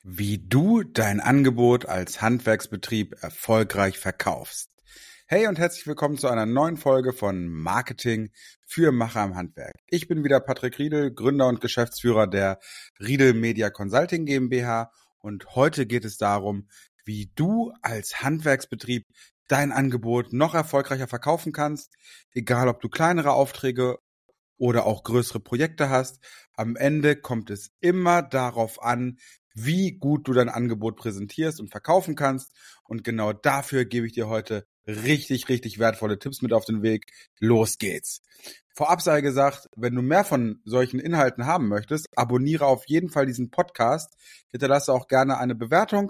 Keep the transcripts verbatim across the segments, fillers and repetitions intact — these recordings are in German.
Wie du dein Angebot als Handwerksbetrieb erfolgreich verkaufst. Hey und herzlich willkommen zu einer neuen Folge von Marketing für Macher im Handwerk. Ich bin wieder Patrick Riedel, Gründer und Geschäftsführer der Riedel Media Consulting GmbH und heute geht es darum, wie du als Handwerksbetrieb dein Angebot noch erfolgreicher verkaufen kannst, egal ob du kleinere Aufträge oder auch größere Projekte hast. Am Ende kommt es immer darauf an, wie gut du dein Angebot präsentierst und verkaufen kannst. Und genau dafür gebe ich dir heute richtig, richtig wertvolle Tipps mit auf den Weg. Los geht's. Vorab sei gesagt, wenn du mehr von solchen Inhalten haben möchtest, abonniere auf jeden Fall diesen Podcast. Hinterlasse auch gerne eine Bewertung.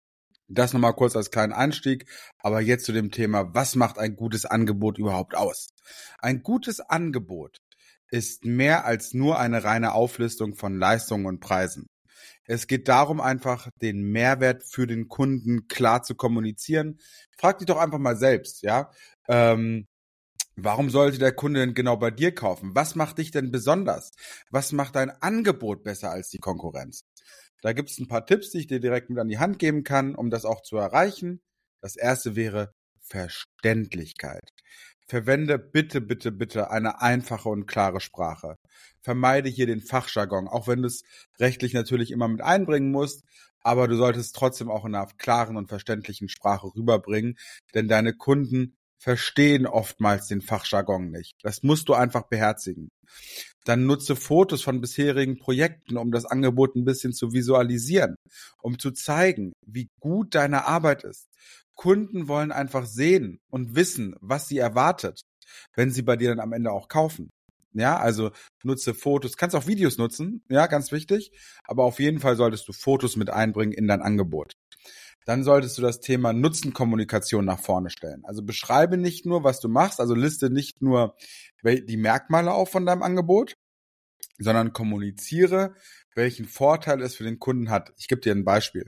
Das nochmal kurz als kleinen Einstieg. Aber jetzt zu dem Thema, was macht ein gutes Angebot überhaupt aus? Ein gutes Angebot ist mehr als nur eine reine Auflistung von Leistungen und Preisen. Es geht darum, einfach den Mehrwert für den Kunden klar zu kommunizieren. Frag dich doch einfach mal selbst, ja. Ähm, warum sollte der Kunde denn genau bei dir kaufen? Was macht dich denn besonders? Was macht dein Angebot besser als die Konkurrenz? Da gibt es ein paar Tipps, die ich dir direkt mit an die Hand geben kann, um das auch zu erreichen. Das erste wäre Verständlichkeit. Verwende bitte, bitte, bitte eine einfache und klare Sprache. Vermeide hier den Fachjargon, auch wenn du es rechtlich natürlich immer mit einbringen musst, aber du solltest trotzdem auch in einer klaren und verständlichen Sprache rüberbringen, denn deine Kunden verstehen oftmals den Fachjargon nicht. Das musst du einfach beherzigen. Dann nutze Fotos von bisherigen Projekten, um das Angebot ein bisschen zu visualisieren, um zu zeigen, wie gut deine Arbeit ist. Kunden wollen einfach sehen und wissen, was sie erwartet, wenn sie bei dir dann am Ende auch kaufen. Ja, also nutze Fotos, kannst auch Videos nutzen, ja, ganz wichtig, aber auf jeden Fall solltest du Fotos mit einbringen in dein Angebot. Dann solltest du das Thema Nutzenkommunikation nach vorne stellen. Also beschreibe nicht nur, was du machst, also liste nicht nur die Merkmale auf von deinem Angebot, sondern kommuniziere, welchen Vorteil es für den Kunden hat. Ich gebe dir ein Beispiel.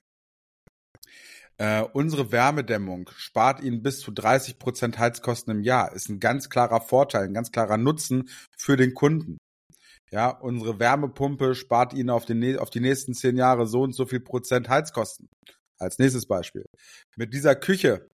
Äh, unsere Wärmedämmung spart Ihnen bis zu dreißig Prozent Heizkosten im Jahr. Ist ein ganz klarer Vorteil, ein ganz klarer Nutzen für den Kunden. Ja, unsere Wärmepumpe spart Ihnen auf, den, auf die nächsten zehn Jahre so und so viel Prozent Heizkosten. Als nächstes Beispiel. Mit dieser Küche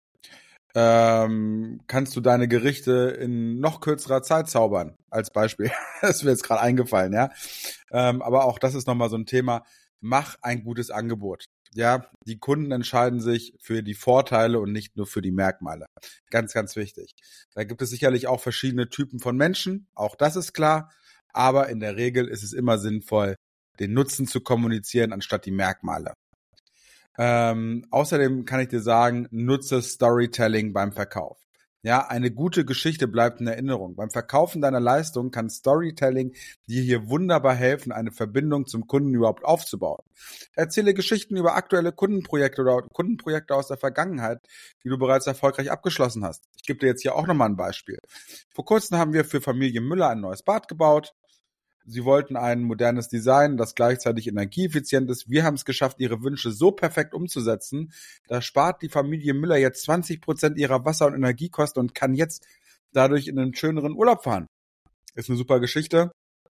ähm, kannst du deine Gerichte in noch kürzerer Zeit zaubern. Als Beispiel. Das ist mir jetzt gerade eingefallen, ja. Ähm, aber auch das ist nochmal so ein Thema. Mach ein gutes Angebot. Ja, die Kunden entscheiden sich für die Vorteile und nicht nur für die Merkmale. Ganz, ganz wichtig. Da gibt es sicherlich auch verschiedene Typen von Menschen, auch das ist klar, aber in der Regel ist es immer sinnvoll, den Nutzen zu kommunizieren, anstatt die Merkmale. Ähm, außerdem kann ich dir sagen, nutze Storytelling beim Verkauf. Ja, eine gute Geschichte bleibt in Erinnerung. Beim Verkaufen deiner Leistung kann Storytelling dir hier wunderbar helfen, eine Verbindung zum Kunden überhaupt aufzubauen. Erzähle Geschichten über aktuelle Kundenprojekte oder Kundenprojekte aus der Vergangenheit, die du bereits erfolgreich abgeschlossen hast. Ich gebe dir jetzt hier auch nochmal ein Beispiel. Vor kurzem haben wir für Familie Müller ein neues Bad gebaut. Sie wollten ein modernes Design, das gleichzeitig energieeffizient ist. Wir haben es geschafft, ihre Wünsche so perfekt umzusetzen. Da spart die Familie Müller jetzt zwanzig Prozent ihrer Wasser- und Energiekosten und kann jetzt dadurch in einen schöneren Urlaub fahren. Ist eine super Geschichte.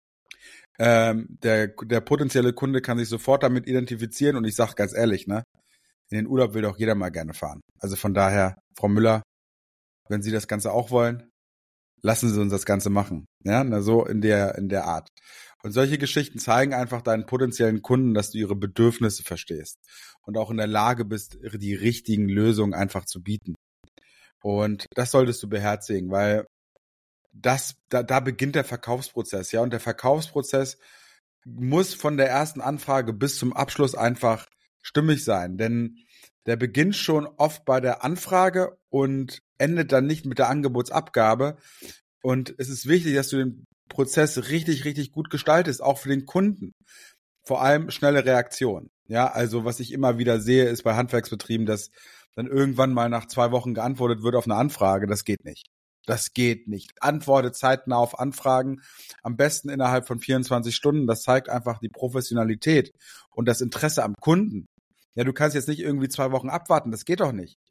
Ähm, der, der potenzielle Kunde kann sich sofort damit identifizieren und ich sage ganz ehrlich, ne, in den Urlaub will doch jeder mal gerne fahren. Also von daher, Frau Müller, wenn Sie das Ganze auch wollen, lassen Sie uns das Ganze machen. Ja, na, so in der, in der Art. Und solche Geschichten zeigen einfach deinen potenziellen Kunden, dass du ihre Bedürfnisse verstehst und auch in der Lage bist, die richtigen Lösungen einfach zu bieten. Und das solltest du beherzigen, weil das, da, da beginnt der Verkaufsprozess, ja. Und der Verkaufsprozess muss von der ersten Anfrage bis zum Abschluss einfach stimmig sein, denn der beginnt schon oft bei der Anfrage und endet dann nicht mit der Angebotsabgabe. Und es ist wichtig, dass du den Prozess richtig, richtig gut gestaltest, auch für den Kunden. Vor allem schnelle Reaktion. Ja, also was ich immer wieder sehe, ist bei Handwerksbetrieben, dass dann irgendwann mal nach zwei Wochen geantwortet wird auf eine Anfrage. Das geht nicht. Das geht nicht. Antworte zeitnah auf Anfragen, am besten innerhalb von vierundzwanzig Stunden. Das zeigt einfach die Professionalität und das Interesse am Kunden. Ja, du kannst jetzt nicht irgendwie zwei Wochen abwarten, das geht doch nicht.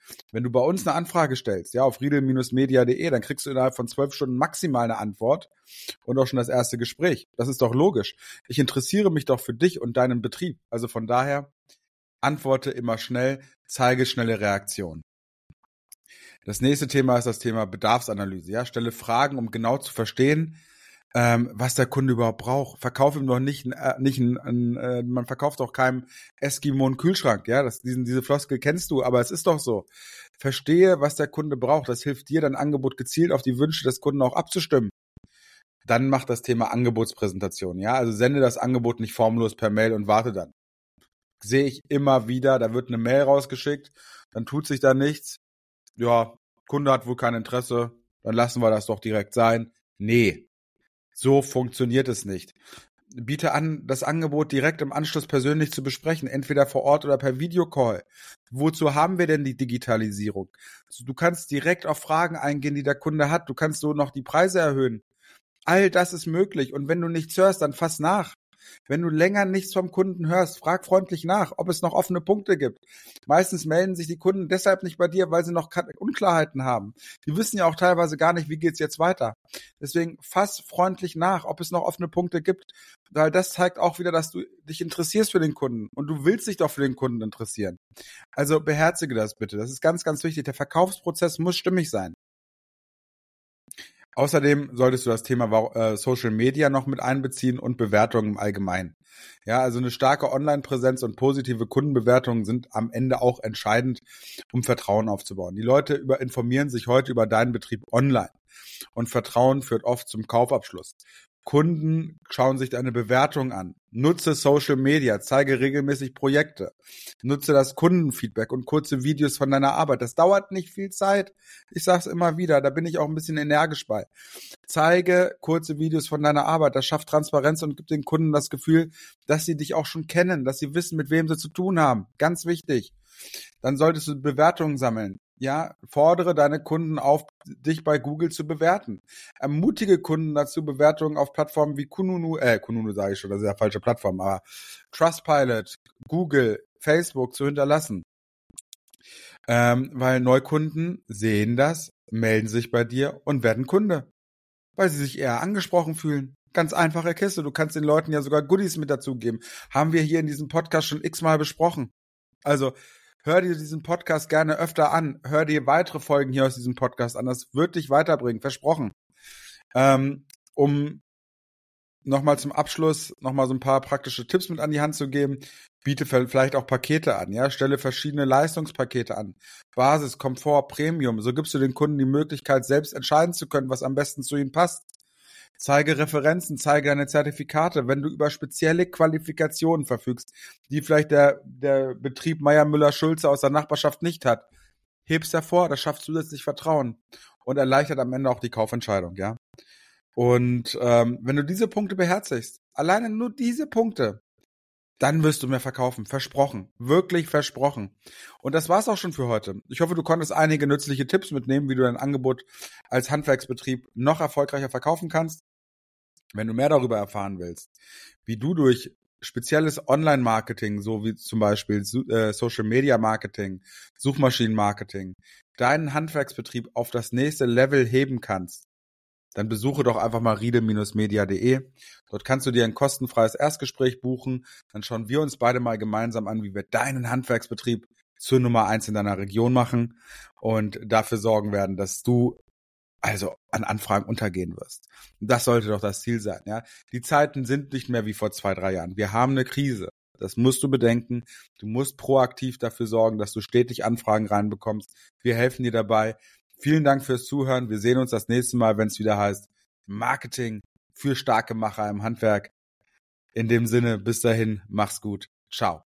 Wenn du bei uns eine Anfrage stellst, ja, auf riedel Bindestrich media Punkt de, dann kriegst du innerhalb von zwölf Stunden maximal eine Antwort und auch schon das erste Gespräch. Das ist doch logisch. Ich interessiere mich doch für dich und deinen Betrieb. Also von daher, antworte immer schnell, zeige schnelle Reaktion. Das nächste Thema ist das Thema Bedarfsanalyse. Ja, stelle Fragen, um genau zu verstehen, ähm, was der Kunde überhaupt braucht. Verkauf ihm doch nicht, äh, nicht ein, ein äh, man verkauft doch keinem Eskimo einen Kühlschrank. Ja, das, diesen, diese Floskel kennst du, aber es ist doch so. Verstehe, was der Kunde braucht. Das hilft dir, dein Angebot gezielt auf die Wünsche des Kunden auch abzustimmen. Dann mach das Thema Angebotspräsentation. Ja, also sende das Angebot nicht formlos per Mail und warte dann. Sehe ich immer wieder, da wird eine Mail rausgeschickt, dann tut sich da nichts. Ja, Kunde hat wohl kein Interesse, dann lassen wir das doch direkt sein. Nee, so funktioniert es nicht. Biete an, das Angebot direkt im Anschluss persönlich zu besprechen, entweder vor Ort oder per Videocall. Wozu haben wir denn die Digitalisierung? Du kannst direkt auf Fragen eingehen, die der Kunde hat. Du kannst so noch die Preise erhöhen. All das ist möglich. Und wenn du nichts hörst, dann fass nach. Wenn du länger nichts vom Kunden hörst, frag freundlich nach, ob es noch offene Punkte gibt. Meistens melden sich die Kunden deshalb nicht bei dir, weil sie noch Unklarheiten haben. Die wissen ja auch teilweise gar nicht, wie geht's jetzt weiter. Deswegen fass freundlich nach, ob es noch offene Punkte gibt, weil das zeigt auch wieder, dass du dich interessierst für den Kunden und du willst dich doch für den Kunden interessieren. Also beherzige das bitte. Das ist ganz, ganz wichtig. Der Verkaufsprozess muss stimmig sein. Außerdem solltest du das Thema äh, Social Media noch mit einbeziehen und Bewertungen im Allgemeinen. Ja, also eine starke Online-Präsenz und positive Kundenbewertungen sind am Ende auch entscheidend, um Vertrauen aufzubauen. Die Leute über, informieren sich heute über deinen Betrieb online und Vertrauen führt oft zum Kaufabschluss. Kunden schauen sich deine Bewertung an. Nutze Social Media, zeige regelmäßig Projekte. Nutze das Kundenfeedback und kurze Videos von deiner Arbeit. Das dauert nicht viel Zeit. Ich sage es immer wieder, da bin ich auch ein bisschen energisch bei. Zeige kurze Videos von deiner Arbeit. Das schafft Transparenz und gibt den Kunden das Gefühl, dass sie dich auch schon kennen, dass sie wissen, mit wem sie zu tun haben. Ganz wichtig. Dann solltest du Bewertungen sammeln. Ja, fordere deine Kunden auf, dich bei Google zu bewerten. Ermutige Kunden dazu, Bewertungen auf Plattformen wie Kununu, äh, Kununu sage ich schon, das ist ja falsche Plattform, aber Trustpilot, Google, Facebook zu hinterlassen. Ähm, weil Neukunden sehen das, melden sich bei dir und werden Kunde, weil sie sich eher angesprochen fühlen. Ganz einfache Kiste, du kannst den Leuten ja sogar Goodies mit dazugeben. Haben wir hier in diesem Podcast schon x-mal besprochen. Also, hör dir diesen Podcast gerne öfter an. Hör dir weitere Folgen hier aus diesem Podcast an. Das wird dich weiterbringen, versprochen. Ähm, um nochmal zum Abschluss nochmal so ein paar praktische Tipps mit an die Hand zu geben, biete vielleicht auch Pakete an. Ja, stelle verschiedene Leistungspakete an. Basis, Komfort, Premium. So gibst du den Kunden die Möglichkeit, selbst entscheiden zu können, was am besten zu ihnen passt. Zeige Referenzen, zeige deine Zertifikate, wenn du über spezielle Qualifikationen verfügst, die vielleicht der, der Betrieb Meier Müller Schulze aus der Nachbarschaft nicht hat. Heb's hervor, das schafft zusätzlich Vertrauen und erleichtert am Ende auch die Kaufentscheidung, ja. Und ähm, wenn du diese Punkte beherzigst, alleine nur diese Punkte, dann wirst du mehr verkaufen. Versprochen. Wirklich versprochen. Und das war's auch schon für heute. Ich hoffe, du konntest einige nützliche Tipps mitnehmen, wie du dein Angebot als Handwerksbetrieb noch erfolgreicher verkaufen kannst. Wenn du mehr darüber erfahren willst, wie du durch spezielles Online-Marketing, so wie zum Beispiel äh, Social-Media-Marketing, Suchmaschinen-Marketing, deinen Handwerksbetrieb auf das nächste Level heben kannst, dann besuche doch einfach mal riedel Bindestrich media Punkt de. Dort kannst du dir ein kostenfreies Erstgespräch buchen. Dann schauen wir uns beide mal gemeinsam an, wie wir deinen Handwerksbetrieb zur Nummer eins in deiner Region machen und dafür sorgen werden, dass du also an Anfragen untergehen wirst. Das sollte doch das Ziel sein. Ja, die Zeiten sind nicht mehr wie vor zwei, drei Jahren. Wir haben eine Krise. Das musst du bedenken. Du musst proaktiv dafür sorgen, dass du stetig Anfragen reinbekommst. Wir helfen dir dabei. Vielen Dank fürs Zuhören. Wir sehen uns das nächste Mal, wenn es wieder heißt Marketing für starke Macher im Handwerk. In dem Sinne, bis dahin, mach's gut. Ciao.